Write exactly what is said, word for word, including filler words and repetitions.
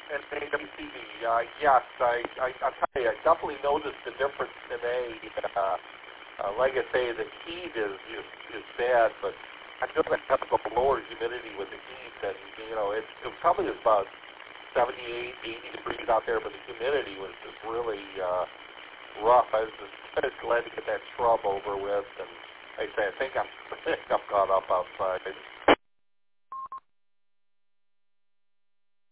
and A W C B, uh, yes, I, I, I'll tell you, I definitely noticed the difference in A. Uh, uh, like I say, the heat is, is, is bad, but I'm going to have to go lower humidity with the heat, and, you know, it, it probably was about seventy-eight, eighty degrees out there, but the humidity was just really uh, rough. I was just, I was glad to get that shrub over with, and like I say, I think I'm, I think I'm caught up outside.